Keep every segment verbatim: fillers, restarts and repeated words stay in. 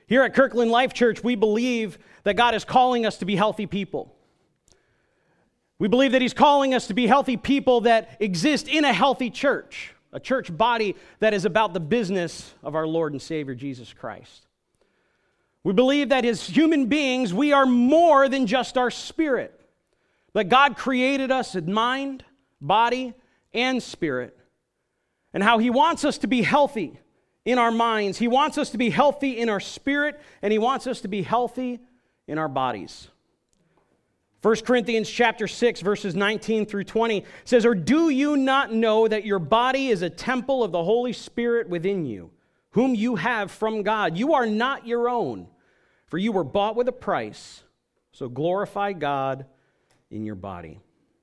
Here at Kirkland Life Church, we believe that God is calling us to be healthy people. We believe that He's calling us to be healthy people that exist in a healthy church, a church body that is about the business of our Lord and Savior, Jesus Christ. We believe that as human beings, we are more than just our spirit. That God created us in mind, body, and spirit. And how He wants us to be healthy in our minds. He wants us to be healthy in our spirit, and He wants us to be healthy in our bodies. First Corinthians chapter six, verses nineteen through twenty says, "Or do you not know that your body is a temple of the Holy Spirit within you, whom you have from God? You are not your own, for you were bought with a price. So glorify God in your body."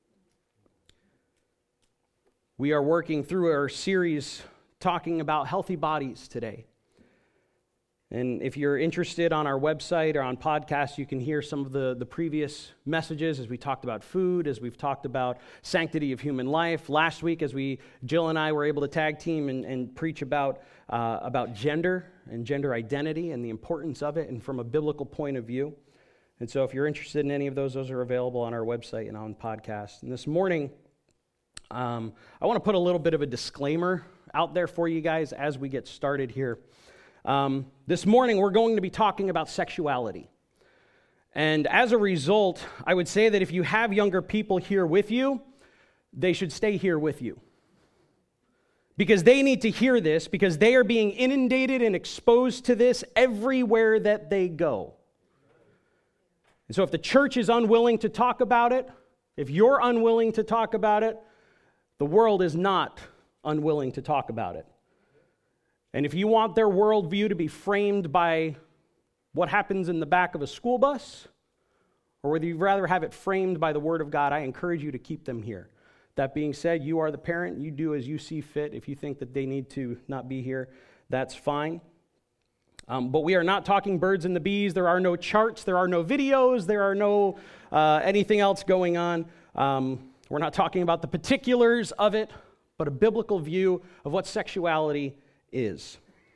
We are working through our series talking about healthy bodies today. And if you're interested, on our website or on podcasts, you can hear some of the, the previous messages as we talked about food, as we've talked about sanctity of human life. Last week, as we, Jill and I were able to tag team and, and preach about, uh, about gender and gender identity and the importance of it, and from a biblical point of view. And so if you're interested in any of those, those are available on our website and on podcasts. And this morning, um, I want to put a little bit of a disclaimer out there for you guys as we get started here. Um, this morning, we're going to be talking about sexuality. And as a result, I would say that if you have younger people here with you, they should stay here with you. Because they need to hear this, because they are being inundated and exposed to this everywhere that they go. And so if the church is unwilling to talk about it, if you're unwilling to talk about it, the world is not unwilling to talk about it. And if you want their worldview to be framed by what happens in the back of a school bus, or whether you'd rather have it framed by the Word of God, I encourage you to keep them here. That being said, you are the parent. You do as you see fit. If you think that they need to not be here, that's fine. Um, but we are not talking birds and the bees. There are no charts. There are no videos. There are no uh, anything else going on. Um, we're not talking about the particulars of it, but a biblical view of what sexuality is.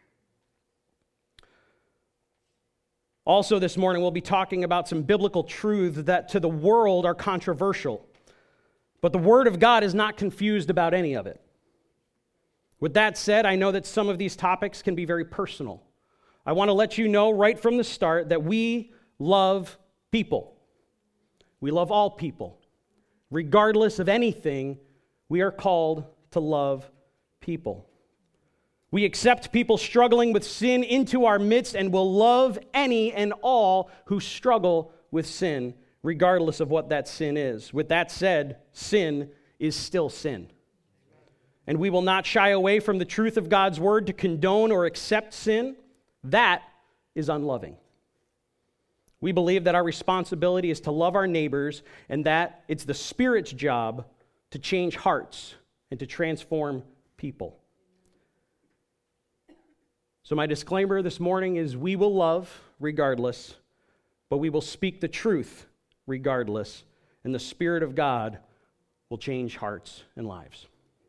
Also this morning, we'll be talking about some biblical truths that to the world are controversial. But the Word of God is not confused about any of it. With that said, I know that some of these topics can be very personal. I want to let you know right from the start that we love people. We love all people. Regardless of anything, we are called to love people. We accept people struggling with sin into our midst and will love any and all who struggle with sin, regardless of what that sin is. With that said, sin is still sin. And we will not shy away from the truth of God's word to condone or accept sin. That is unloving. We believe that our responsibility is to love our neighbors, and that it's the Spirit's job to change hearts and to transform people. So my disclaimer this morning is we will love regardless, but we will speak the truth regardless, and the Spirit of God will change hearts and lives.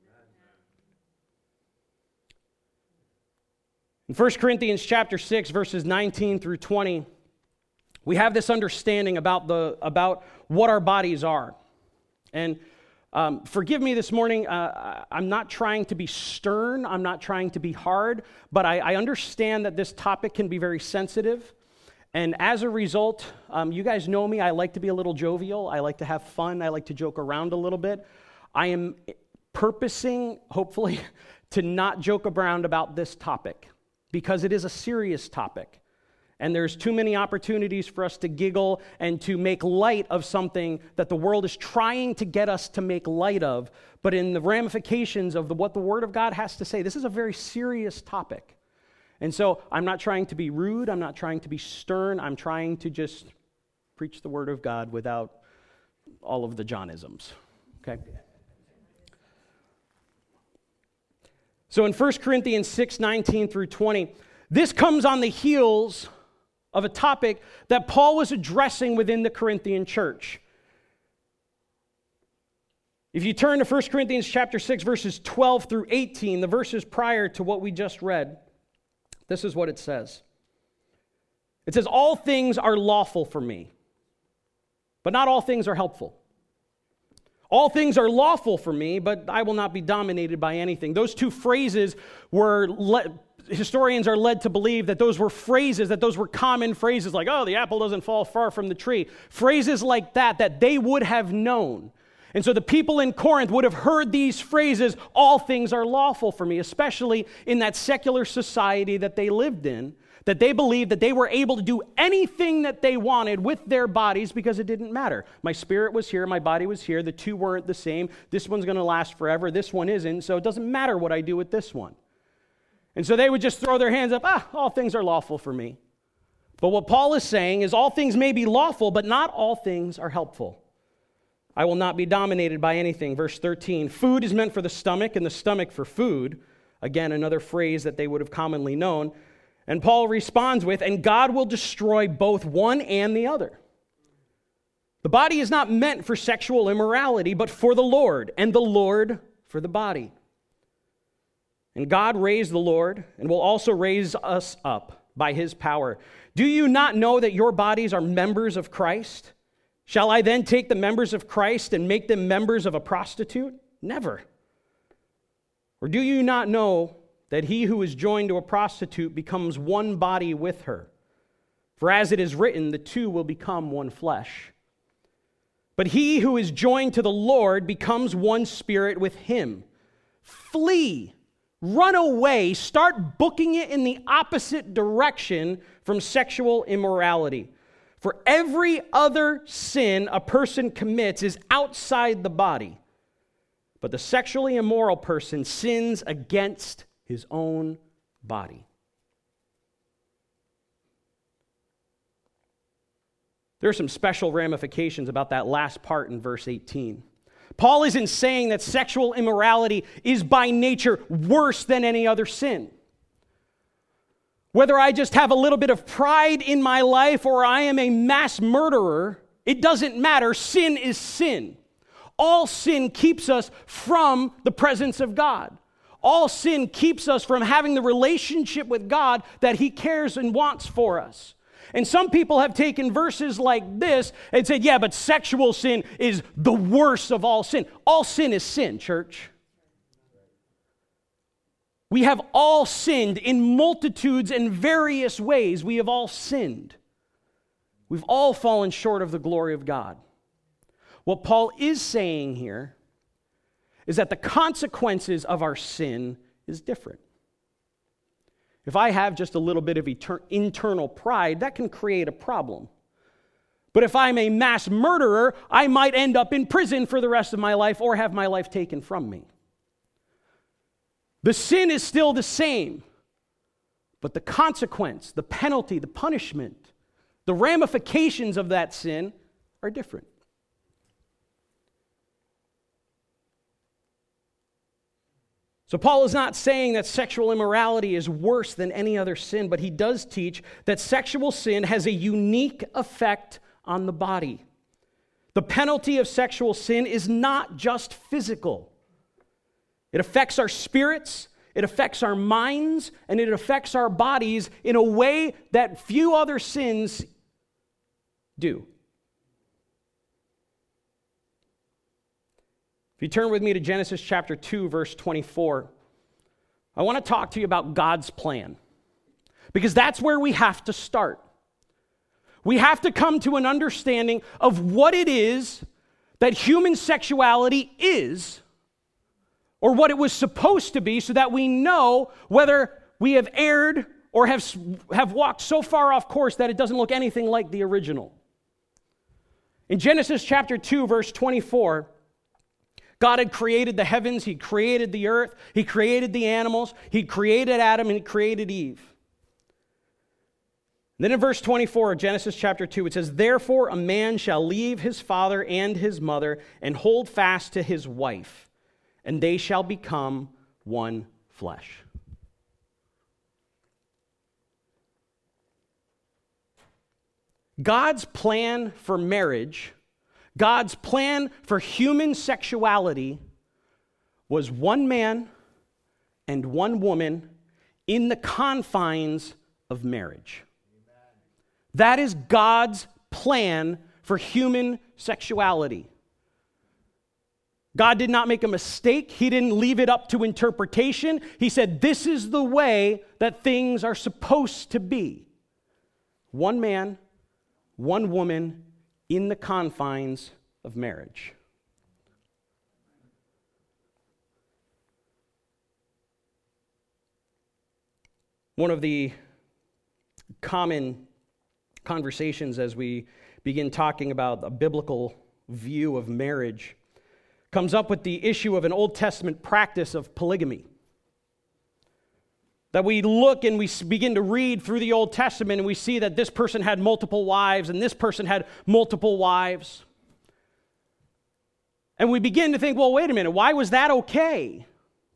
In First Corinthians chapter six, verses nineteen through twenty, we have this understanding about the about what our bodies are. And um, forgive me this morning, uh, I'm not trying to be stern, I'm not trying to be hard, but I, I understand that this topic can be very sensitive. And as a result, um, you guys know me, I like to be a little jovial, I like to have fun, I like to joke around a little bit. I am purposing, hopefully, to not joke around about this topic, because it is a serious topic. And there's too many opportunities for us to giggle and to make light of something that the world is trying to get us to make light of. But in the ramifications of the, what the Word of God has to say, this is a very serious topic. And so I'm not trying to be rude. I'm not trying to be stern. I'm trying to just preach the Word of God without all of the Johnisms. Okay? So in First Corinthians six, nineteen through twenty, this comes on the heels of a topic that Paul was addressing within the Corinthian church. If you turn to First Corinthians chapter six, verses twelve through eighteen, the verses prior to what we just read, this is what it says. It says, all things are lawful for me, but not all things are helpful. All things are lawful for me, but I will not be dominated by anything. Those two phrases were, le- historians are led to believe that those were phrases, that those were common phrases like, oh, the apple doesn't fall far from the tree. Phrases like that, that they would have known. And so the people in Corinth would have heard these phrases, all things are lawful for me, especially in that secular society that they lived in, that they believed that they were able to do anything that they wanted with their bodies because it didn't matter. My spirit was here, my body was here, the two weren't the same. This one's going to last forever, this one isn't, so it doesn't matter what I do with this one. And so they would just throw their hands up, ah, all things are lawful for me. But what Paul is saying is all things may be lawful, but not all things are helpful. I will not be dominated by anything. Verse thirteen, food is meant for the stomach and the stomach for food. Again, another phrase that they would have commonly known. And Paul responds with, and God will destroy both one and the other. The body is not meant for sexual immorality, but for the Lord, and the Lord for the body. And God raised the Lord and will also raise us up by his power. Do you not know that your bodies are members of Christ? Shall I then take the members of Christ and make them members of a prostitute? Never. Or do you not know that he who is joined to a prostitute becomes one body with her? For as it is written, the two will become one flesh. But he who is joined to the Lord becomes one spirit with him. Flee, run away, start booking it in the opposite direction from sexual immorality. For every other sin a person commits is outside the body, but the sexually immoral person sins against his own body. There are some special ramifications about that last part in verse eighteen. Paul isn't saying that sexual immorality is by nature worse than any other sin. Whether I just have a little bit of pride in my life or I am a mass murderer, it doesn't matter. Sin is sin. All sin keeps us from the presence of God. All sin keeps us from having the relationship with God that he cares and wants for us. And some people have taken verses like this and said, yeah, but sexual sin is the worst of all sin. All sin is sin, church. We have all sinned in multitudes and various ways. We have all sinned. We've all fallen short of the glory of God. What Paul is saying here is that the consequences of our sin is different. If I have just a little bit of etern- internal pride, that can create a problem. But if I'm a mass murderer, I might end up in prison for the rest of my life or have my life taken from me. The sin is still the same, but the consequence, the penalty, the punishment, the ramifications of that sin are different. So Paul is not saying that sexual immorality is worse than any other sin, but he does teach that sexual sin has a unique effect on the body. The penalty of sexual sin is not just physical. It affects our spirits, it affects our minds, and it affects our bodies in a way that few other sins do. If you turn with me to Genesis chapter two, verse twenty-four, I want to talk to you about God's plan, because that's where we have to start. We have to come to an understanding of what it is that human sexuality is, or what it was supposed to be, so that we know whether we have erred or have, have walked so far off course that it doesn't look anything like the original. In Genesis chapter two, verse twenty-four, God had created the heavens, he created the earth, he created the animals, he created Adam, and he created Eve. And then in verse twenty-four of Genesis chapter two, it says, therefore a man shall leave his father and his mother and hold fast to his wife, and they shall become one flesh. God's plan for marriage, God's plan for human sexuality was one man and one woman in the confines of marriage. That is God's plan for human sexuality. God did not make a mistake. He didn't leave it up to interpretation. He said, this is the way that things are supposed to be. One man, one woman, in the confines of marriage. One of the common conversations as we begin talking about a biblical view of marriage comes up with the issue of an Old Testament practice of polygamy. That we look and we begin to read through the Old Testament and we see that this person had multiple wives and this person had multiple wives. And we begin to think, well, wait a minute, why was that okay?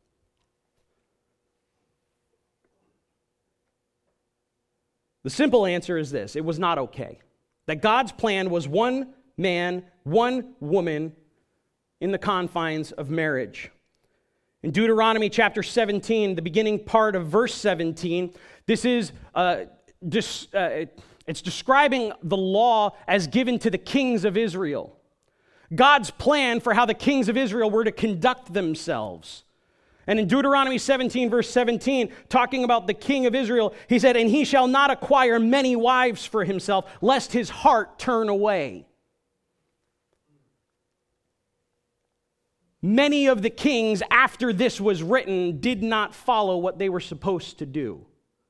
The simple answer is this: it was not okay. That God's plan was one man, one woman in the confines of marriage. In Deuteronomy chapter seventeen, the beginning part of verse seventeen, this is uh, dis, uh, it's describing the law as given to the kings of Israel. God's plan for how the kings of Israel were to conduct themselves. And in Deuteronomy seventeen, verse seventeen, talking about the king of Israel, he said, "And he shall not acquire many wives for himself, lest his heart turn away." Many of the kings, after this was written, did not follow what they were supposed to do.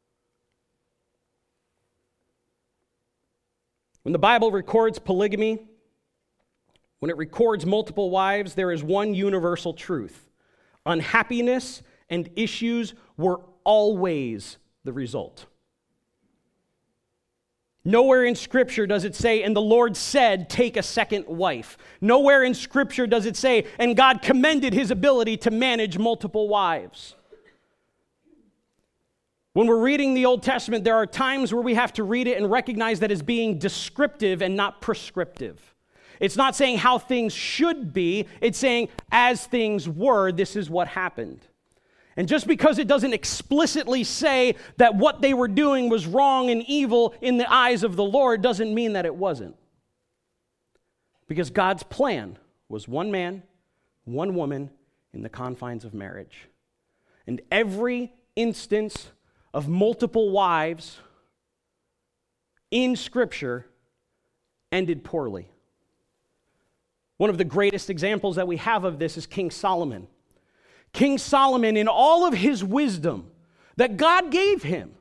When the Bible records polygamy, when it records multiple wives, there is one universal truth. Unhappiness and issues were always the result. Nowhere in Scripture does it say, "And the Lord said, take a second wife." Nowhere in Scripture does it say, "And God commended his ability to manage multiple wives." When we're reading the Old Testament, there are times where we have to read it and recognize that it's being descriptive and not prescriptive. It's not saying how things should be. It's saying, as things were, this is what happened. And just because it doesn't explicitly say that what they were doing was wrong and evil in the eyes of the Lord doesn't mean that it wasn't. Because God's plan was one man, one woman in the confines of marriage. And every instance of multiple wives in Scripture ended poorly. One of the greatest examples that we have of this is King Solomon. King Solomon, in all of his wisdom that God gave him,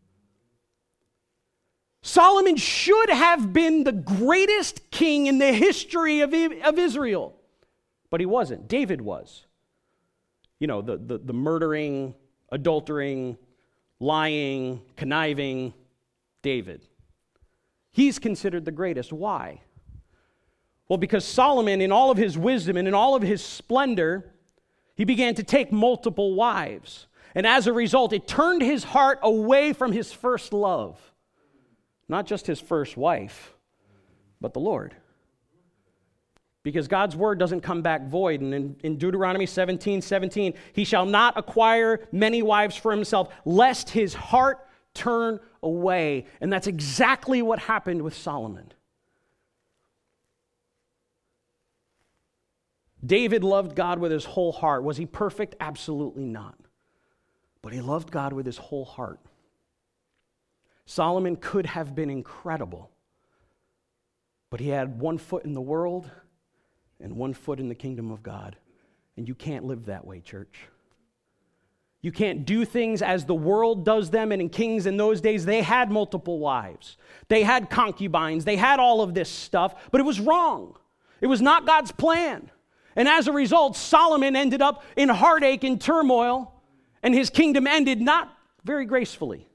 Solomon should have been the greatest king in the history of, of Israel. But he wasn't. David was. You know, the, the, the murdering, adultering, lying, conniving David. He's considered the greatest. Why? Well, because Solomon, in all of his wisdom and in all of his splendor, he began to take multiple wives. And as a result, it turned his heart away from his first love. Not just his first wife, but the Lord. Because God's word doesn't come back void. And in, in Deuteronomy seventeen seventeen, he shall not acquire many wives for himself, lest his heart turn away. And that's exactly what happened with Solomon. David loved God with his whole heart. Was he perfect? Absolutely not. But he loved God with his whole heart. Solomon could have been incredible, but he had one foot in the world and one foot in the kingdom of God. And you can't live that way, church. You can't do things as the world does them. And in kings in those days, they had multiple wives. They had concubines. They had all of this stuff, but it was wrong. It was not God's plan. And as a result, Solomon ended up in heartache and turmoil, and his kingdom ended not very gracefully.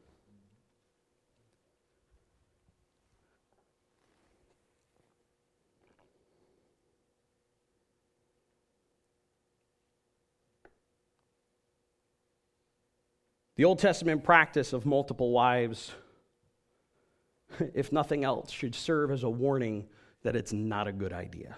The Old Testament practice of multiple wives, if nothing else, should serve as a warning that it's not a good idea.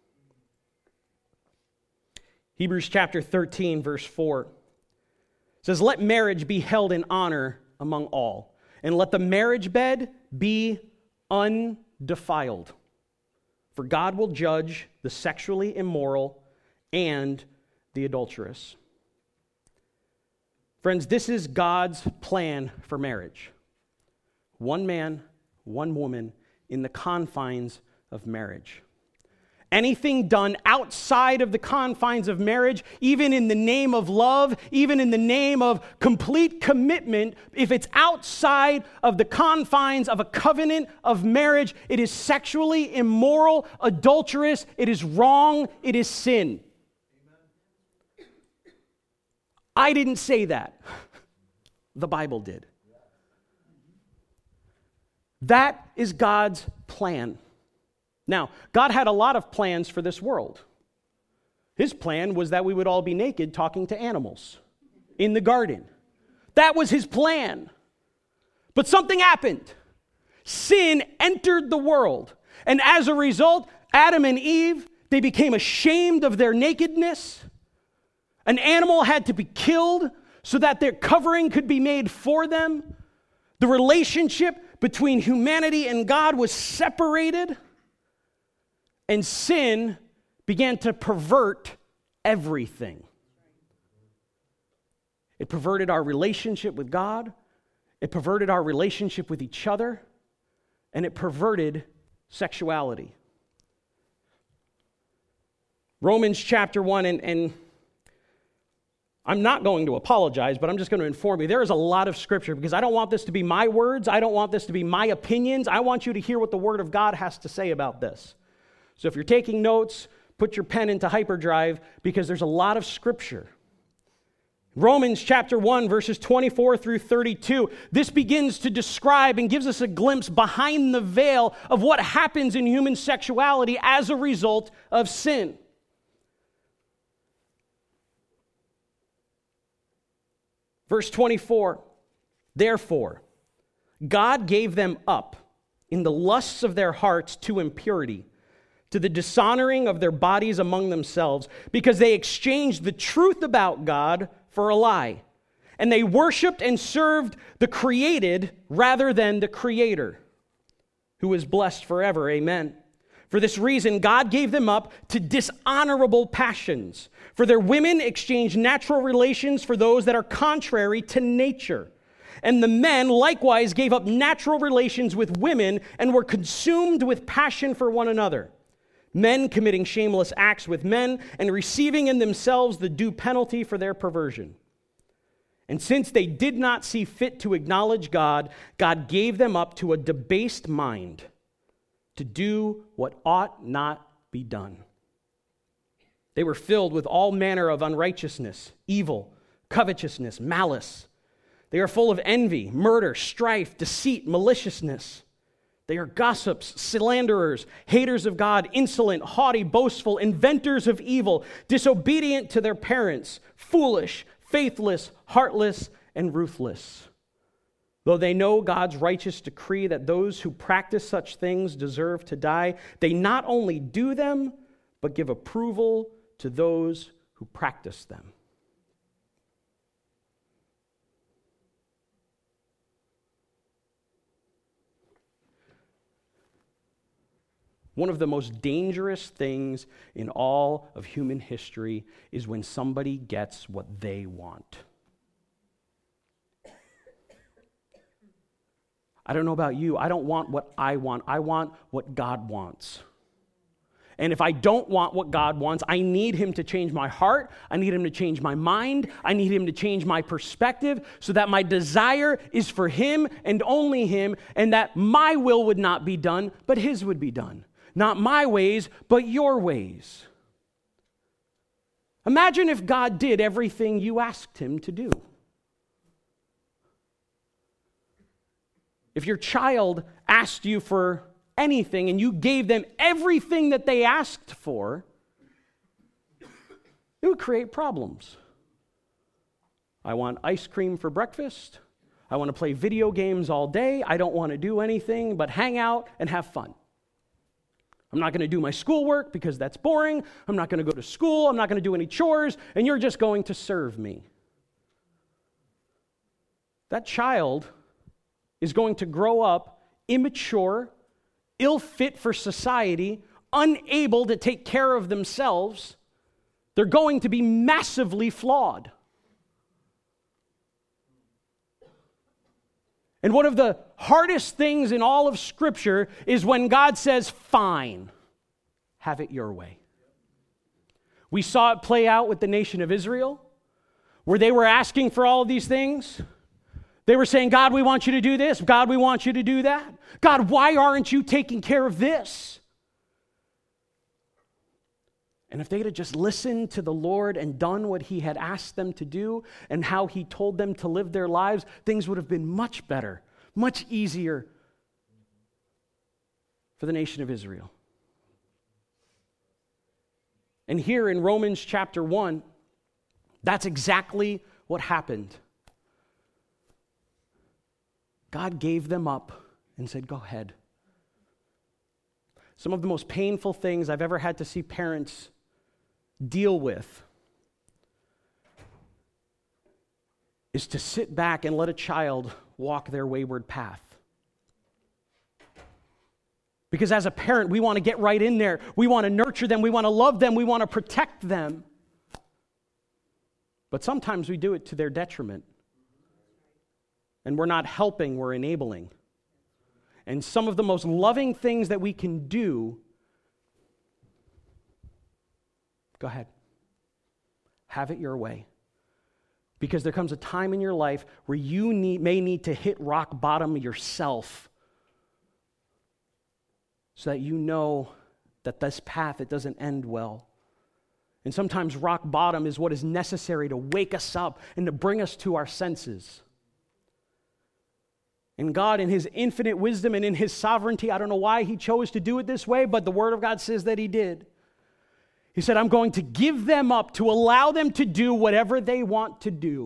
Hebrews chapter thirteen, verse four says, "Let marriage be held in honor among all, and let the marriage bed be undefiled. For God will judge the sexually immoral and the adulterous. Friends, this is God's plan for marriage. One man, one woman in the confines of marriage. Anything done outside of the confines of marriage, even in the name of love, even in the name of complete commitment, if it's outside of the confines of a covenant of marriage, it is sexually immoral, adulterous, it is wrong, it is sin. Amen. I didn't say that. The Bible did. That is God's plan. Now, God had a lot of plans for this world. His plan was that we would all be naked talking to animals in the garden. That was his plan. But something happened. Sin entered the world. And as a result, Adam and Eve, they became ashamed of their nakedness. An animal had to be killed so that their covering could be made for them. The relationship between humanity and God was separated. And sin began to pervert everything. It perverted our relationship with God. It perverted our relationship with each other. And it perverted sexuality. Romans chapter one, and, and I'm not going to apologize, but I'm just going to inform you. There is a lot of scripture because I don't want this to be my words. I don't want this to be my opinions. I want you to hear what the Word of God has to say about this. So if you're taking notes, put your pen into hyperdrive because there's a lot of scripture. Romans chapter one, verses twenty-four through thirty-two. This begins to describe and gives us a glimpse behind the veil of what happens in human sexuality as a result of sin. Verse twenty-four, therefore, God gave them up in the lusts of their hearts to impurity, to the dishonoring of their bodies among themselves, because they exchanged the truth about God for a lie. And they worshiped and served the created rather than the Creator, who is blessed forever. Amen. For this reason, God gave them up to dishonorable passions. For their women exchanged natural relations for those that are contrary to nature. And the men likewise gave up natural relations with women and were consumed with passion for one another. Men committing shameless acts with men and receiving in themselves the due penalty for their perversion. And since they did not see fit to acknowledge God, God gave them up to a debased mind to do what ought not be done. They were filled with all manner of unrighteousness, evil, covetousness, malice. They are full of envy, murder, strife, deceit, maliciousness. They are gossips, slanderers, haters of God, insolent, haughty, boastful, inventors of evil, disobedient to their parents, foolish, faithless, heartless, and ruthless. Though they know God's righteous decree that those who practice such things deserve to die, they not only do them, but give approval to those who practice them. One of the most dangerous things in all of human history is when somebody gets what they want. I don't know about you. I don't want what I want. I want what God wants. And if I don't want what God wants, I need him to change my heart. I need him to change my mind. I need him to change my perspective so that my desire is for him and only him, and that my will would not be done, but his would be done. Not my ways, but your ways. Imagine if God did everything you asked him to do. If your child asked you for anything and you gave them everything that they asked for, it would create problems. I want ice cream for breakfast. I want to play video games all day. I don't want to do anything but hang out and have fun. I'm not going to do my schoolwork because that's boring. I'm not going to go to school. I'm not going to do any chores, and you're just going to serve me. That child is going to grow up immature, ill fit for society, unable to take care of themselves, they're going to be massively flawed. And one of the hardest things in all of Scripture is when God says, fine, have it your way. We saw it play out with the nation of Israel, where they were asking for all of these things. They were saying, God, we want you to do this. God, we want you to do that. God, why aren't you taking care of this? And if they'd have just listened to the Lord and done what he had asked them to do and how he told them to live their lives, things would have been much better, much easier for the nation of Israel. And here in Romans chapter one, that's exactly what happened. God gave them up and said, go ahead. Some of the most painful things I've ever had to see parents deal with is to sit back and let a child walk their wayward path. Because as a parent, we want to get right in there. We want to nurture them. We want to love them. We want to protect them. But sometimes we do it to their detriment. And we're not helping, we're enabling. And some of the most loving things that we can do, go ahead. Have it your way. Because there comes a time in your life where you need, may need to hit rock bottom yourself so that you know that this path, it doesn't end well. And sometimes rock bottom is what is necessary to wake us up and to bring us to our senses. And God, in his infinite wisdom and in his sovereignty, I don't know why he chose to do it this way, but the Word of God says that he did. He said, I'm going to give them up to allow them to do whatever they want to do.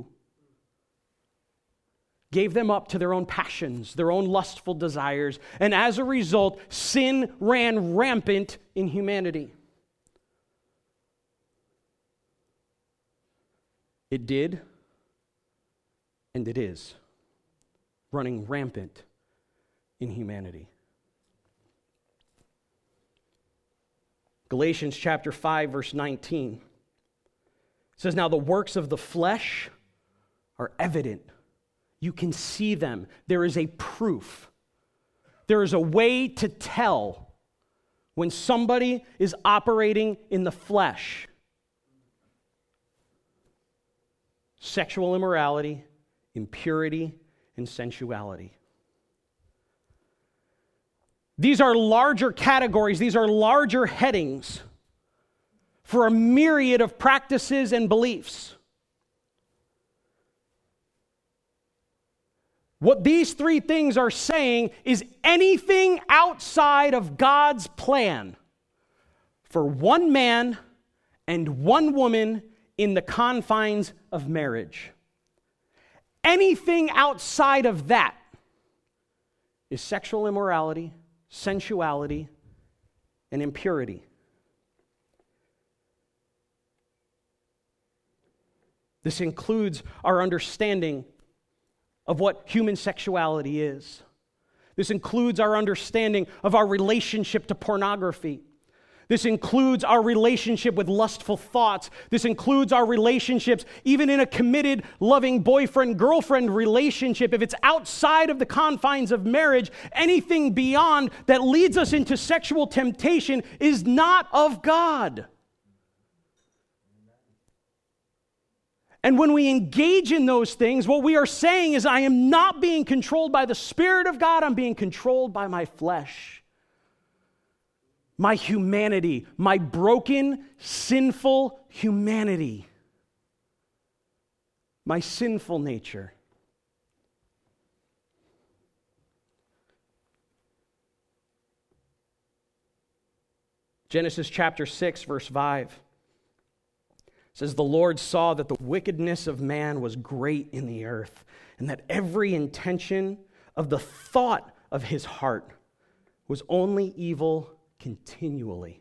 Gave them up to their own passions, their own lustful desires, and as a result, sin ran rampant in humanity. It did, and it is running rampant in humanity. Galatians chapter five, verse nineteen says, now the works of the flesh are evident. You can see them. There is a proof. There is a way to tell when somebody is operating in the flesh. Sexual immorality, impurity, and sensuality. These are larger categories, these are larger headings for a myriad of practices and beliefs. What these three things are saying is anything outside of God's plan for one man and one woman in the confines of marriage. Anything outside of that is sexual immorality, sensuality, and impurity. This includes our understanding of what human sexuality is. This includes our understanding of our relationship to pornography. This includes our relationship with lustful thoughts. This includes our relationships, even in a committed, loving boyfriend-girlfriend relationship. If it's outside of the confines of marriage, anything beyond that leads us into sexual temptation is not of God. And when we engage in those things, what we are saying is, I am not being controlled by the Spirit of God, I'm being controlled by my flesh. My humanity, my broken, sinful humanity, my sinful nature. Genesis chapter six, verse five says, the Lord saw that the wickedness of man was great in the earth, and that every intention of the thought of his heart was only evil continually.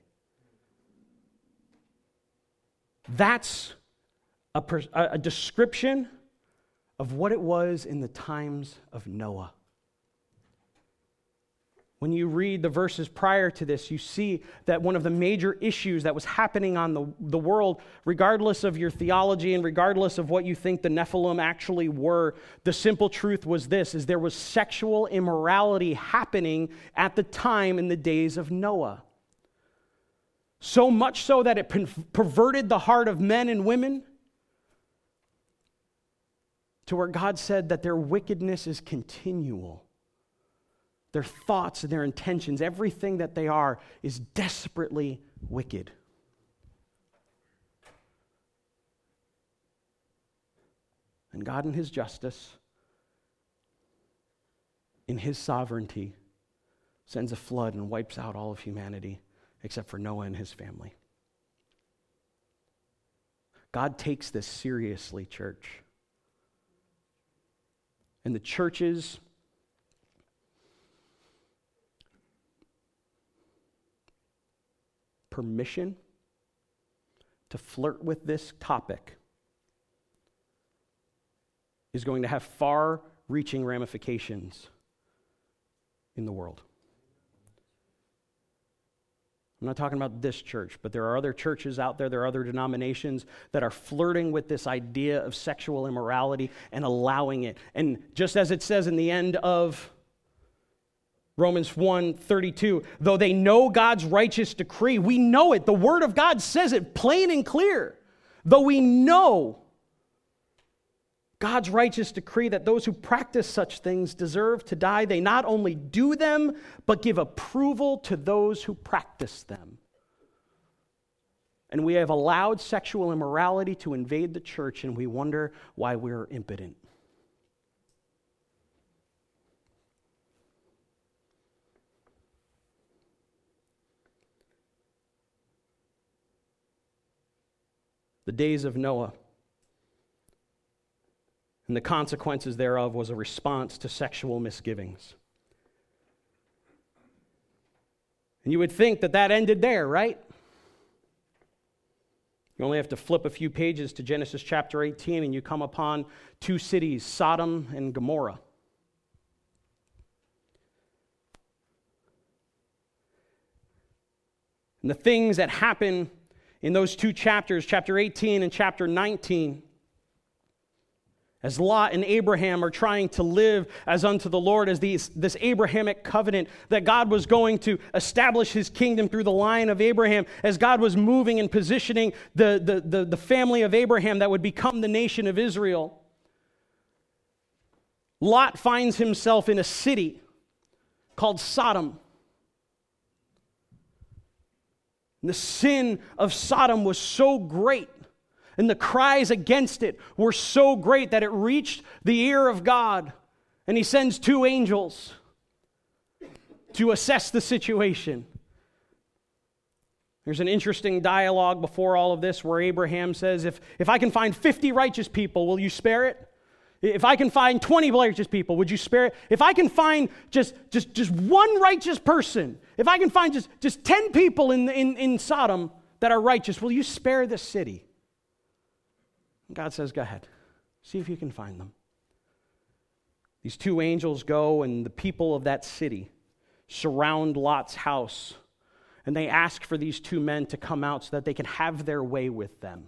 That's a, a description of what it was in the times of Noah. When you read the verses prior to this, you see that one of the major issues that was happening on the, the world, regardless of your theology and regardless of what you think the Nephilim actually were, the simple truth was this, is there was sexual immorality happening at the time in the days of Noah. So much so that it perverted the heart of men and women to where God said that their wickedness is continual. Their thoughts and their intentions, everything that they are, is desperately wicked. And God in His justice, in His sovereignty, sends a flood and wipes out all of humanity except for Noah and his family. God takes this seriously, church. And the churches permission to flirt with this topic is going to have far-reaching ramifications in the world. I'm not talking about this church, but there are other churches out there, there are other denominations that are flirting with this idea of sexual immorality and allowing it. And just as it says in the end of Romans one thirty-two, though they know God's righteous decree, we know it. The Word of God says it plain and clear. Though we know God's righteous decree that those who practice such things deserve to die, they not only do them, but give approval to those who practice them. And we have allowed sexual immorality to invade the church, and we wonder why we're impotent. The days of Noah and the consequences thereof was a response to sexual misgivings. And you would think that that ended there, right? You only have to flip a few pages to Genesis chapter eighteen and you come upon two cities, Sodom and Gomorrah. And the things that happen in those two chapters, chapter eighteen and chapter nineteen, as Lot and Abraham are trying to live as unto the Lord, as these, this Abrahamic covenant that God was going to establish His kingdom through the line of Abraham, as God was moving and positioning the, the, the, the family of Abraham that would become the nation of Israel. Lot finds himself in a city called Sodom. And the sin of Sodom was so great, and the cries against it were so great that it reached the ear of God. And He sends two angels to assess the situation. There's an interesting dialogue before all of this where Abraham says, if, if I can find fifty righteous people, will you spare it? If I can find twenty righteous people, would you spare it? If I can find just, just, just one righteous person, if I can find just, just ten people in, in, in Sodom that are righteous, will you spare this city? And God says, go ahead. See if you can find them. These two angels go, and the people of that city surround Lot's house, and they ask for these two men to come out so that they can have their way with them.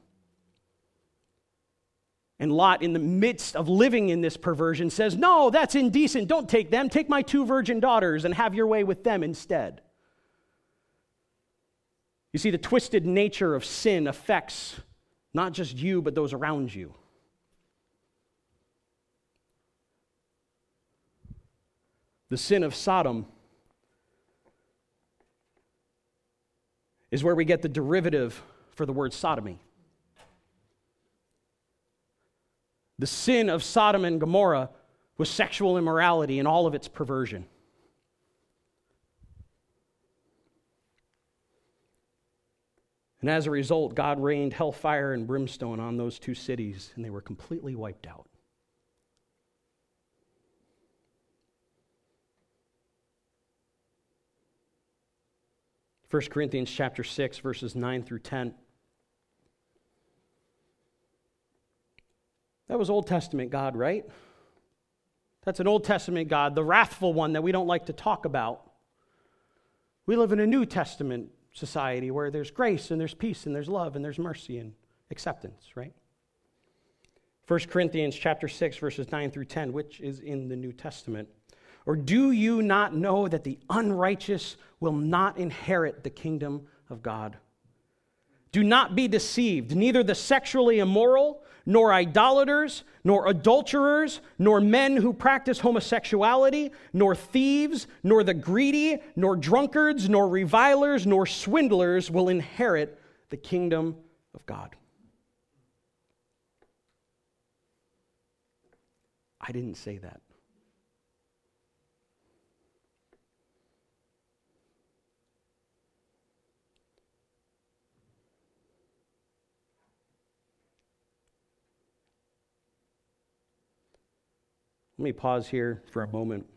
And Lot, in the midst of living in this perversion, says, no, that's indecent. Don't take them. Take my two virgin daughters and have your way with them instead. You see, the twisted nature of sin affects not just you, but those around you. The sin of Sodom is where we get the derivative for the word sodomy. The sin of Sodom and Gomorrah was sexual immorality in all of its perversion. And as a result, God rained hellfire and brimstone on those two cities, and they were completely wiped out. First Corinthians chapter six, verses nine through ten. That was Old Testament God, right? That's an Old Testament God, the wrathful one that we don't like to talk about. We live in a New Testament society where there's grace and there's peace and there's love and there's mercy and acceptance, right? First Corinthians chapter six, verses nine through ten, which is in the New Testament. Or do you not know that the unrighteous will not inherit the kingdom of God? Do not be deceived. Neither the sexually immoral, nor idolaters, nor adulterers, nor men who practice homosexuality, nor thieves, nor the greedy, nor drunkards, nor revilers, nor swindlers will inherit the kingdom of God. I didn't say that. Let me pause here for a moment.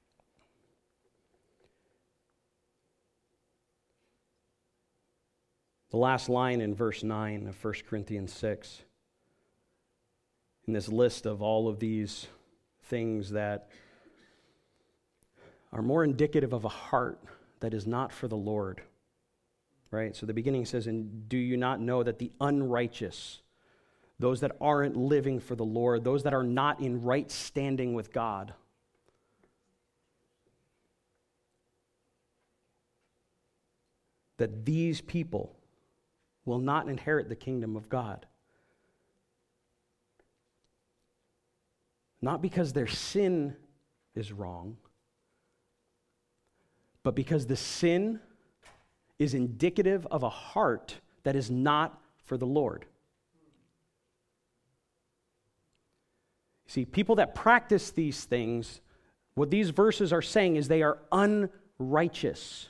The last line in verse nine of First Corinthians six, in this list of all of these things that are more indicative of a heart that is not for the Lord, right? So the beginning says, and do you not know that the unrighteous, those that aren't living for the Lord, those that are not in right standing with God, that these people will not inherit the kingdom of God. Not because their sin is wrong, but because the sin is indicative of a heart that is not for the Lord. See, people that practice these things, what these verses are saying is they are unrighteous.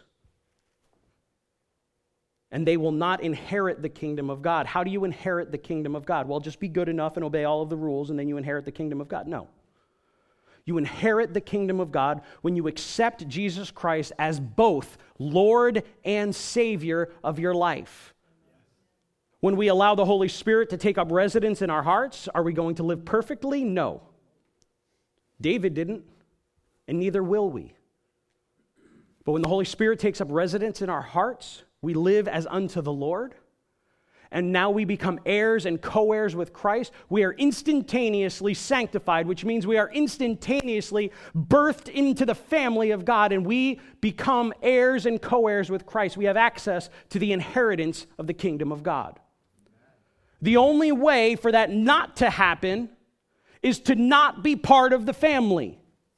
And they will not inherit the kingdom of God. How do you inherit the kingdom of God? Well, just be good enough and obey all of the rules, and then you inherit the kingdom of God. No. You inherit the kingdom of God when you accept Jesus Christ as both Lord and Savior of your life. When we allow the Holy Spirit to take up residence in our hearts, are we going to live perfectly? No. David didn't, and neither will we. But when the Holy Spirit takes up residence in our hearts, we live as unto the Lord, and now we become heirs and co-heirs with Christ. We are instantaneously sanctified, which means we are instantaneously birthed into the family of God, and we become heirs and co-heirs with Christ. We have access to the inheritance of the kingdom of God. The only way for that not to happen is to not be part of the family.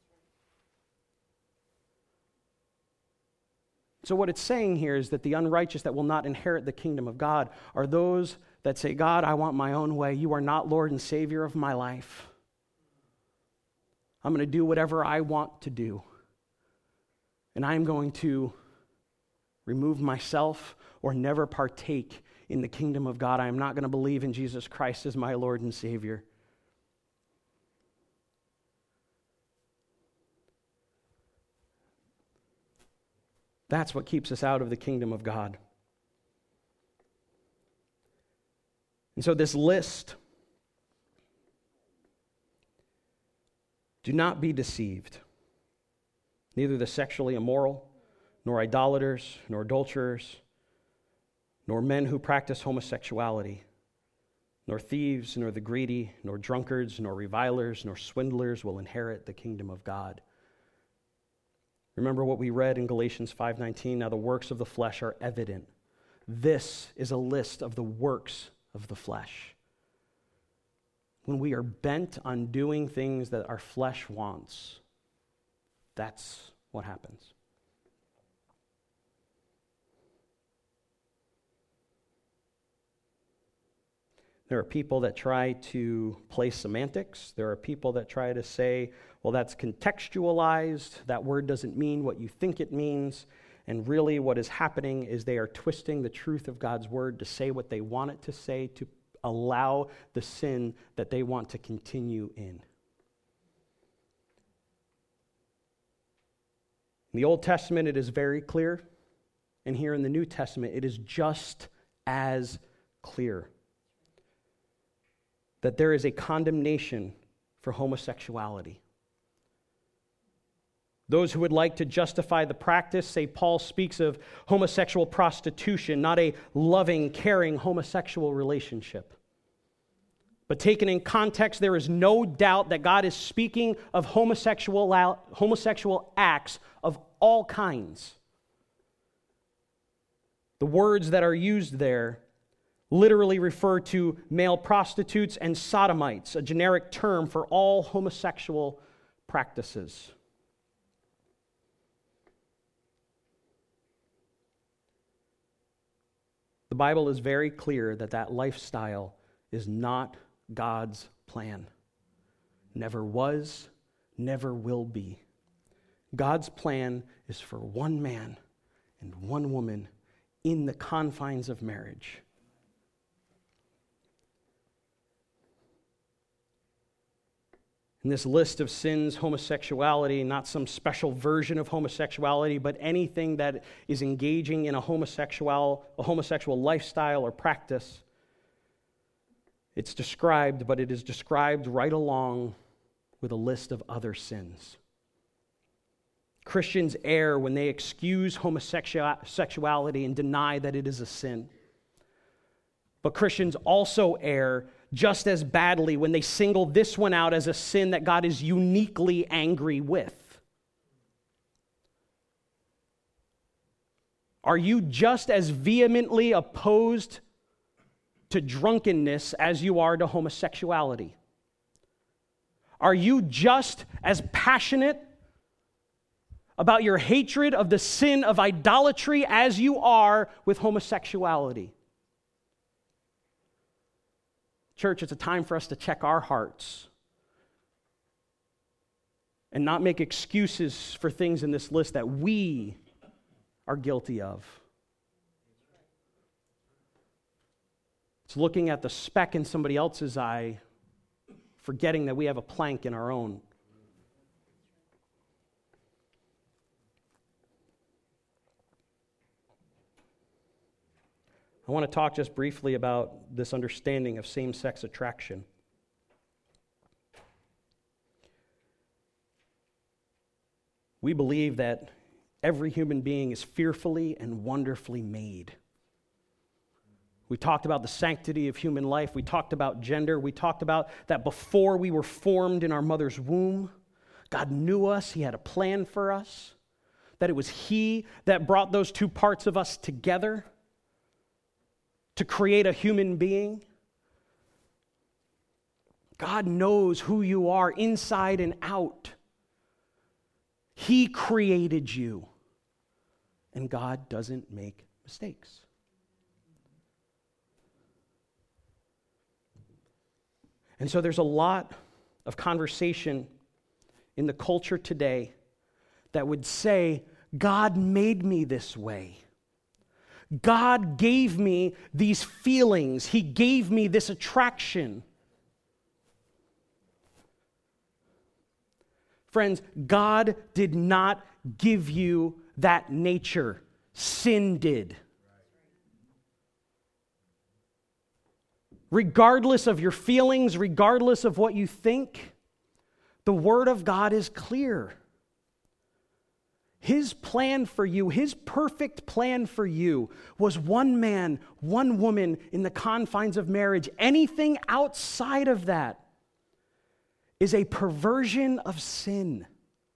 So what it's saying here is that the unrighteous that will not inherit the kingdom of God are those that say, God, I want my own way. You are not Lord and Savior of my life. I'm going to do whatever I want to do. And I am going to remove myself or never partake in the kingdom of God. I am not going to believe in Jesus Christ as my Lord and Savior. That's what keeps us out of the kingdom of God. And so this list, do not be deceived. Neither the sexually immoral, nor idolaters, nor adulterers, nor men who practice homosexuality, nor thieves, nor the greedy, nor drunkards, nor revilers, nor swindlers will inherit the kingdom of God. Remember what we read in Galatians five nineteen, now the works of the flesh are evident. This is a list of the works of the flesh. When we are bent on doing things that our flesh wants, that's what happens. There are people that try to play semantics. There are people that try to say, well, that's contextualized. That word doesn't mean what you think it means. And really what is happening is they are twisting the truth of God's word to say what they want it to say, to allow the sin that they want to continue in. In the Old Testament, it is very clear. And here in the New Testament, it is just as clear that there is a condemnation for homosexuality. Those who would like to justify the practice say Paul speaks of homosexual prostitution, not a loving, caring homosexual relationship. But taken in context, there is no doubt that God is speaking of homosexual, homosexual acts of all kinds. The words that are used there literally refer to male prostitutes and sodomites, a generic term for all homosexual practices. The Bible is very clear that that lifestyle is not God's plan. Never was, never will be. God's plan is for one man and one woman in the confines of marriage. In this list of sins, homosexuality, not some special version of homosexuality, but anything that is engaging in a homosexual, a homosexual lifestyle or practice, it's described, but it is described right along with a list of other sins. Christians err when they excuse homosexuality and deny that it is a sin. But Christians also err just as badly when they single this one out as a sin that God is uniquely angry with. Are you just as vehemently opposed to drunkenness as you are to homosexuality? Are you just as passionate about your hatred of the sin of idolatry as you are with homosexuality? Church, it's a time for us to check our hearts and not make excuses for things in this list that we are guilty of. It's looking at the speck in somebody else's eye, forgetting that we have a plank in our own. I want to talk just briefly about this understanding of same-sex attraction. We believe that every human being is fearfully and wonderfully made. We talked about the sanctity of human life. We talked about gender. We talked about that before we were formed in our mother's womb, God knew us. He had a plan for us. That it was He that brought those two parts of us together to create a human being. God knows who you are inside and out. He created you. And God doesn't make mistakes. And so there's a lot of conversation in the culture today that would say, God made me this way. God gave me these feelings. He gave me this attraction. Friends, God did not give you that nature. Sin did. Regardless of your feelings, regardless of what you think, the Word of God is clear. His plan for you, His perfect plan for you was one man, one woman in the confines of marriage. Anything outside of that is a perversion of sin.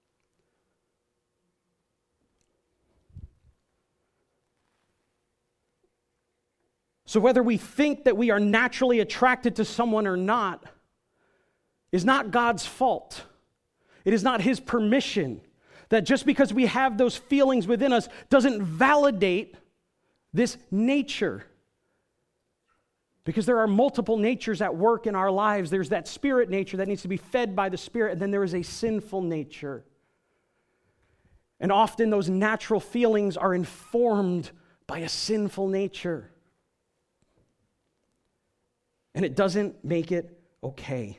So whether we think that we are naturally attracted to someone or not is not God's fault. It is not His permission. That just because we have those feelings within us doesn't validate this nature. Because there are multiple natures at work in our lives. There's that spirit nature that needs to be fed by the Spirit, and then there is a sinful nature. And often those natural feelings are informed by a sinful nature. And it doesn't make it okay.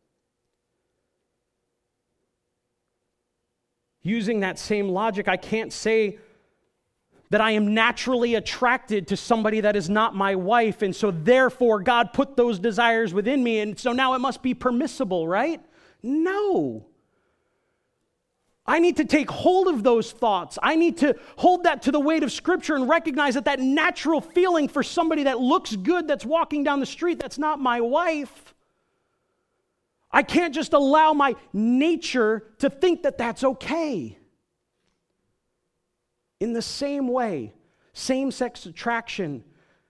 Using that same logic, I can't say that I am naturally attracted to somebody that is not my wife, and so therefore God put those desires within me, and so now it must be permissible, right? No. I need to take hold of those thoughts. I need to hold that to the weight of Scripture and recognize that that natural feeling for somebody that looks good that's walking down the street, that's not my wife. I can't just allow my nature to think that that's okay. In the same way, same-sex attraction,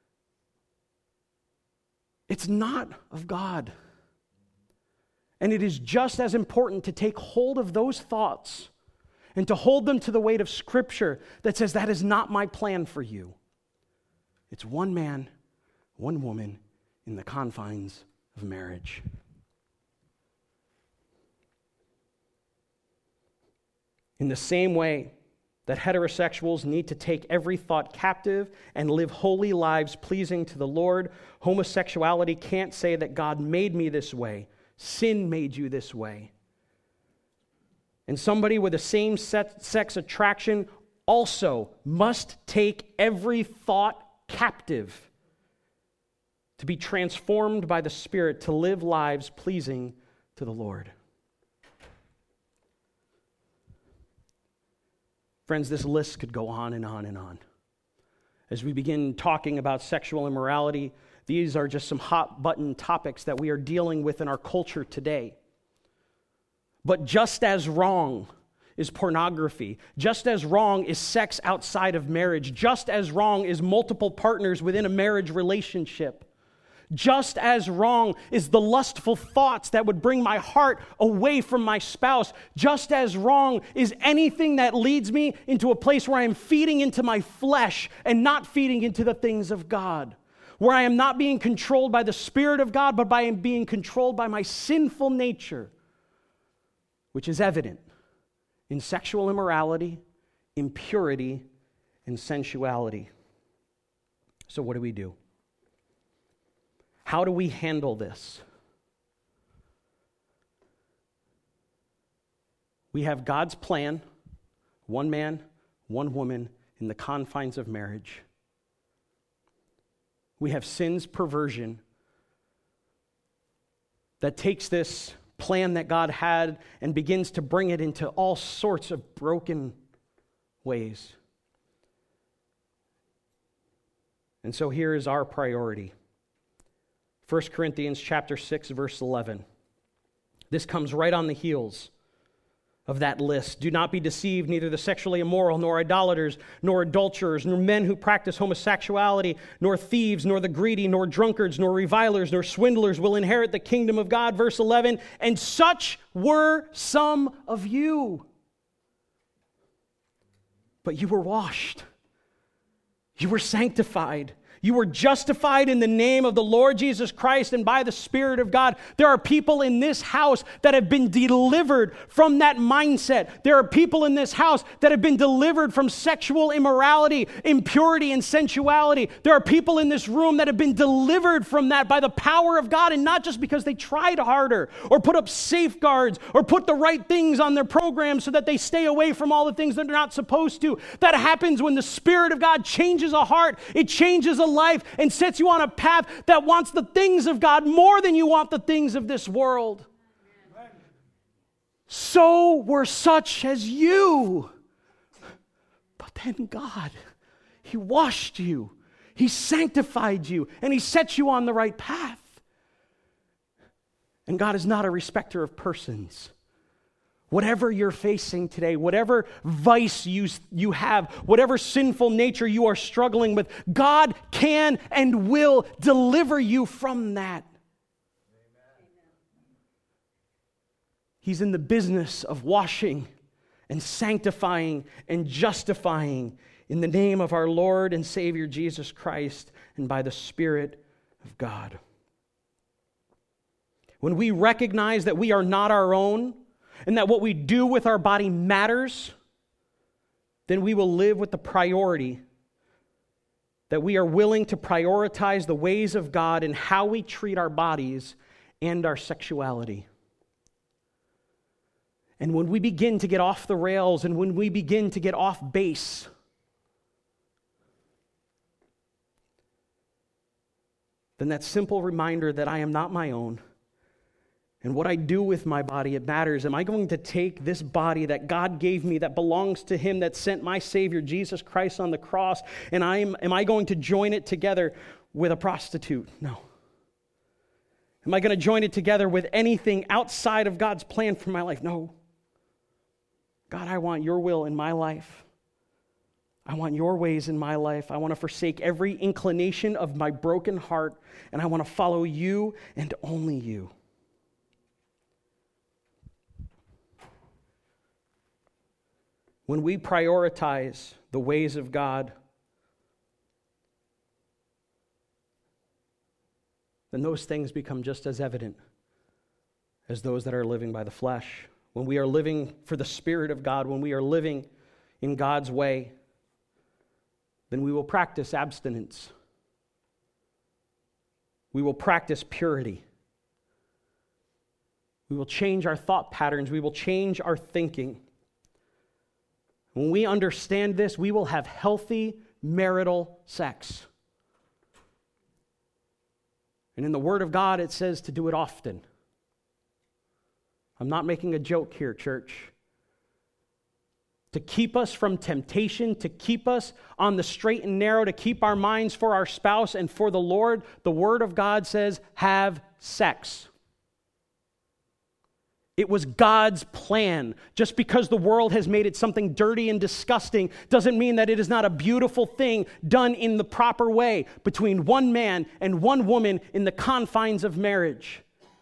it's not of God. And it is just as important to take hold of those thoughts and to hold them to the weight of Scripture that says that is not my plan for you. It's one man, one woman in the confines of marriage. In the same way that heterosexuals need to take every thought captive and live holy lives pleasing to the Lord, homosexuality can't say that God made me this way. Sin made you this way. And somebody with the same sex attraction also must take every thought captive to be transformed by the Spirit to live lives pleasing to the Lord. Friends, this list could go on and on and on. As we begin talking about sexual immorality, these are just some hot button topics that we are dealing with in our culture today. But just as wrong is pornography, just as wrong is sex outside of marriage, just as wrong is multiple partners within a marriage relationship. Just as wrong is the lustful thoughts that would bring my heart away from my spouse. Just as wrong is anything that leads me into a place where I am feeding into my flesh and not feeding into the things of God. Where I am not being controlled by the Spirit of God, but by being controlled by my sinful nature, which is evident in sexual immorality, impurity, and sensuality. So what do we do? How do we handle this? We have God's plan, one man, one woman, in the confines of marriage. We have sin's perversion that takes this plan that God had and begins to bring it into all sorts of broken ways. And so here is our priority. First Corinthians chapter six, verse eleven. This comes right on the heels of that list. Do not be deceived, neither the sexually immoral, nor idolaters, nor adulterers, nor men who practice homosexuality, nor thieves, nor the greedy, nor drunkards, nor revilers, nor swindlers will inherit the kingdom of God. Verse eleven, and such were some of you. But you were washed. You were sanctified. You were justified in the name of the Lord Jesus Christ and by the Spirit of God. There are people in this house that have been delivered from that mindset. There are people in this house that have been delivered from sexual immorality, impurity, and sensuality. There are people in this room that have been delivered from that by the power of God, and not just because they tried harder or put up safeguards or put the right things on their program so that they stay away from all the things that they're not supposed to. That happens when the Spirit of God changes a heart. It changes a life and sets you on a path that wants the things of God more than you want the things of this world. Amen. So were such as you. But then God, He washed you, He sanctified you, and He set you on the right path. And God is not a respecter of persons. Whatever you're facing today, whatever vice you, you have, whatever sinful nature you are struggling with, God can and will deliver you from that. Amen. He's in the business of washing and sanctifying and justifying in the name of our Lord and Savior Jesus Christ and by the Spirit of God. When we recognize that we are not our own, and that what we do with our body matters, then we will live with the priority that we are willing to prioritize the ways of God in how we treat our bodies and our sexuality. And when we begin to get off the rails and when we begin to get off base, then that simple reminder that I am not my own, And what I do with my body, it matters. Am I going to take this body that God gave me, that belongs to Him, that sent my Savior, Jesus Christ, on the cross, and I'm, am I going to join it together with a prostitute? No. Am I going to join it together with anything outside of God's plan for my life? No. God, I want your will in my life. I want your ways in my life. I want to forsake every inclination of my broken heart, and I want to follow you and only you. When we prioritize the ways of God, then those things become just as evident as those that are living by the flesh. When we are living for the Spirit of God, when we are living in God's way, then we will practice abstinence. We will practice purity. We will change our thought patterns. We will change our thinking. When we understand this, we will have healthy marital sex. And in the Word of God, it says to do it often. I'm not making a joke here, church. To keep us from temptation, to keep us on the straight and narrow, to keep our minds for our spouse and for the Lord, the Word of God says, have sex. It was God's plan. Just because the world has made it something dirty and disgusting doesn't mean that it is not a beautiful thing done in the proper way between one man and one woman in the confines of marriage.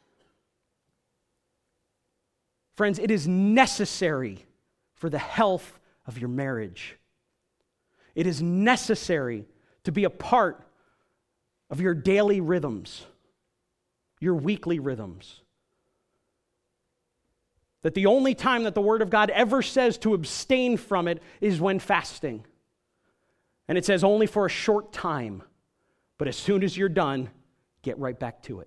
Friends, it is necessary for the health of your marriage. It is necessary to be a part of your daily rhythms, your weekly rhythms. That the only time that the Word of God ever says to abstain from it is when fasting. And it says only for a short time. But as soon as you're done, get right back to it.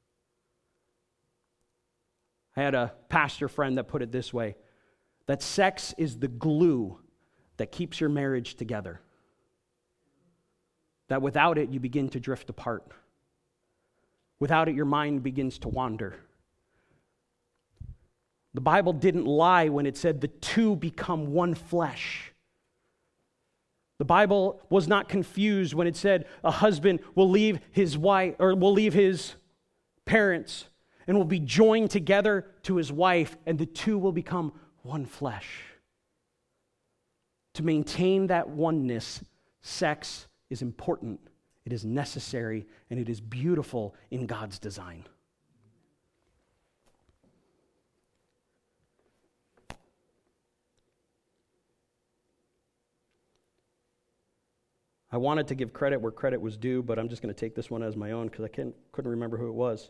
I had a pastor friend that put it this way, that sex is the glue that keeps your marriage together. That without it, you begin to drift apart. Without it, your mind begins to wander. The Bible didn't lie when it said the two become one flesh. The Bible was not confused when it said a husband will leave his wife or will leave his parents and will be joined together to his wife, and the two will become one flesh. To maintain that oneness, sex is important, it is necessary, and it is beautiful in God's design. I wanted to give credit where credit was due, but I'm just going to take this one as my own because I can't, couldn't remember who it was.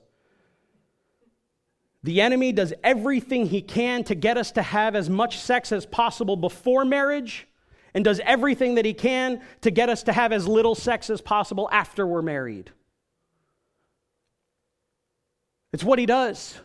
The enemy does everything he can to get us to have as much sex as possible before marriage, and does everything that he can to get us to have as little sex as possible after we're married. It's what he does.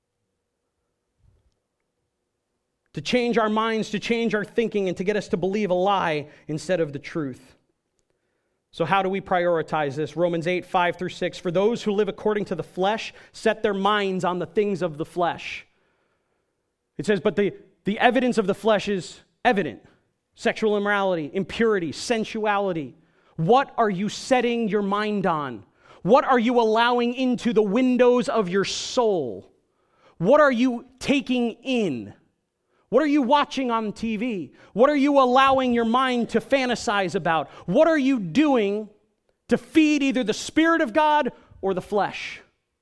To change our minds, to change our thinking, and to get us to believe a lie instead of the truth. So how do we prioritize this? Romans eight, five through six. For those who live according to the flesh set their minds on the things of the flesh. It says, but the, the evidence of the flesh is evident. Sexual immorality, impurity, sensuality. What are you setting your mind on? What are you allowing into the windows of your soul? What are you taking in? What are you watching on T V? What are you allowing your mind to fantasize about? What are you doing to feed either the Spirit of God or the flesh?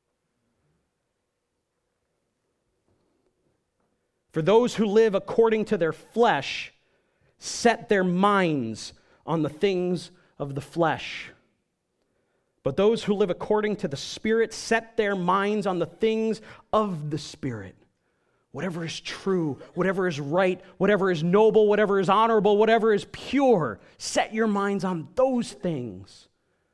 For those who live according to their flesh set their minds on the things of the flesh. But those who live according to the Spirit set their minds on the things of the Spirit. Whatever is true, whatever is right, whatever is noble, whatever is honorable, whatever is pure, set your minds on those things.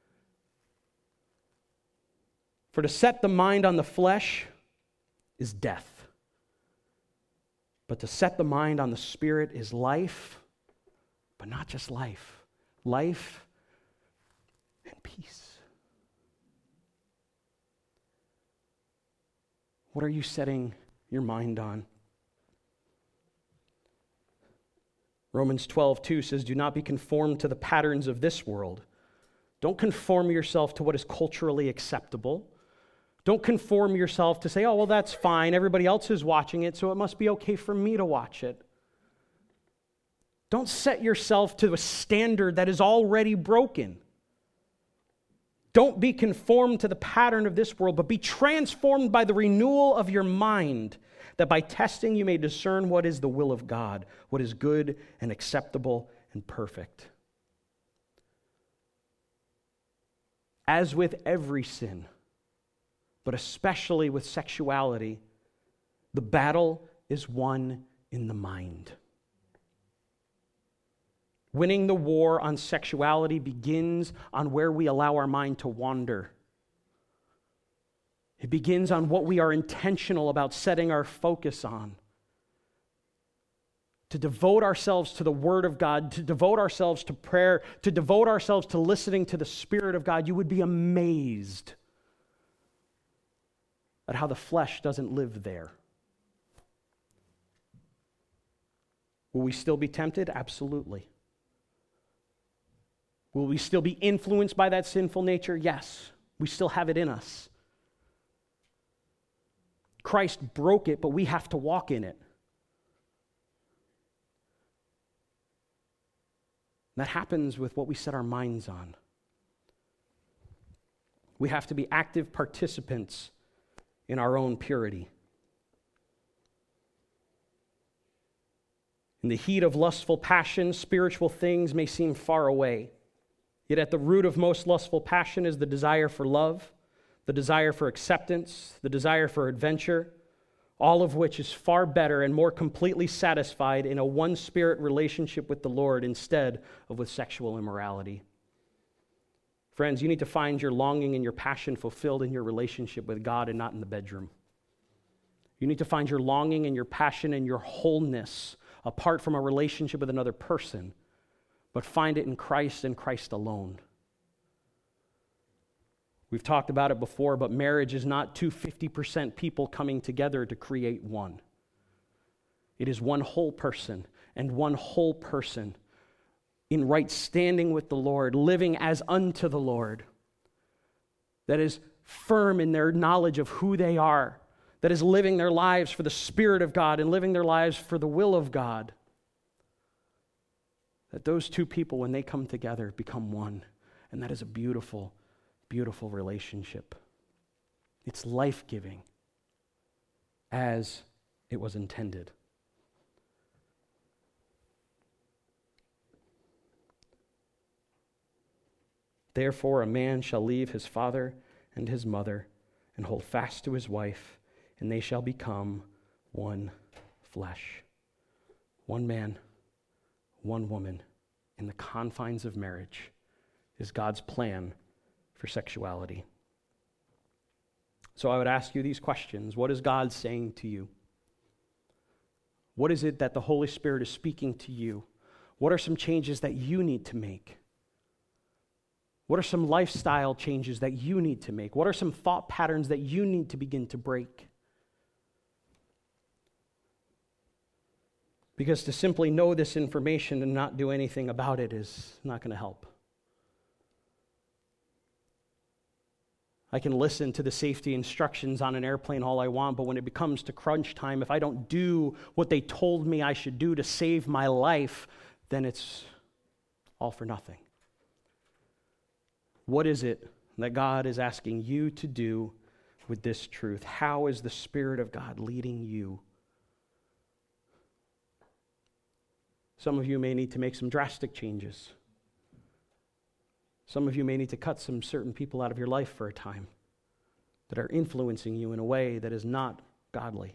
For to set the mind on the flesh is death. But to set the mind on the Spirit is life, but not just life, life and peace. What are you setting your mind on? Romans twelve two says, do not be conformed to the patterns of this world. Don't conform yourself to what is culturally acceptable. Don't conform yourself to say, oh, well, that's fine. Everybody else is watching it, so it must be okay for me to watch it. Don't set yourself to a standard that is already broken. Don't be conformed to the pattern of this world, but be transformed by the renewal of your mind, that by testing you may discern what is the will of God, what is good and acceptable and perfect. As with every sin, but especially with sexuality, the battle is won in the mind. Winning the war on sexuality begins on where we allow our mind to wander. It begins on what we are intentional about setting our focus on. To devote ourselves to the Word of God, to devote ourselves to prayer, to devote ourselves to listening to the Spirit of God, you would be amazed at how the flesh doesn't live there. Will we still be tempted? Absolutely. Will we still be influenced by that sinful nature? Yes. We still have it in us. Christ broke it, but we have to walk in it. That happens with what we set our minds on. We have to be active participants in our own purity. In the heat of lustful passion, spiritual things may seem far away. Yet at the root of most lustful passion is the desire for love, the desire for acceptance, the desire for adventure, all of which is far better and more completely satisfied in a one-spirit relationship with the Lord instead of with sexual immorality. Friends, you need to find your longing and your passion fulfilled in your relationship with God and not in the bedroom. You need to find your longing and your passion and your wholeness apart from a relationship with another person, but find it in Christ and Christ alone. We've talked about it before, but marriage is not two fifty percent people coming together to create one. It is one whole person, and one whole person in right standing with the Lord, living as unto the Lord, that is firm in their knowledge of who they are, that is living their lives for the Spirit of God and living their lives for the will of God. That those two people, when they come together, become one. And that is a beautiful, beautiful relationship. It's life-giving as it was intended. Therefore, a man shall leave his father and his mother and hold fast to his wife, and they shall become one flesh. One man, one woman, in the confines of marriage is God's plan for sexuality. So I would ask you these questions. What is God saying to you? What is it that the Holy Spirit is speaking to you? What are some changes that you need to make? What are some lifestyle changes that you need to make? What are some thought patterns that you need to begin to break? Because to simply know this information and not do anything about it is not going to help. I can listen to the safety instructions on an airplane all I want, but when it becomes to crunch time, if I don't do what they told me I should do to save my life, then it's all for nothing. What is it that God is asking you to do with this truth? How is the Spirit of God leading you? Some of you may need to make some drastic changes. Some of you may need to cut some certain people out of your life for a time that are influencing you in a way that is not godly.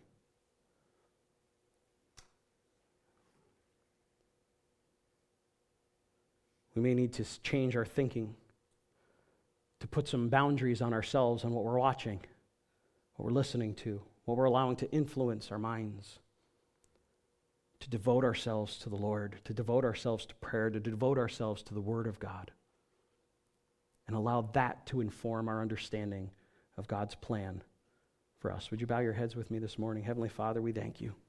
We may need to change our thinking, to put some boundaries on ourselves on what we're watching, what we're listening to, what we're allowing to influence our minds, to devote ourselves to the Lord, to devote ourselves to prayer, to devote ourselves to the Word of God, and allow that to inform our understanding of God's plan for us. Would you bow your heads with me this morning? Heavenly Father, we thank you.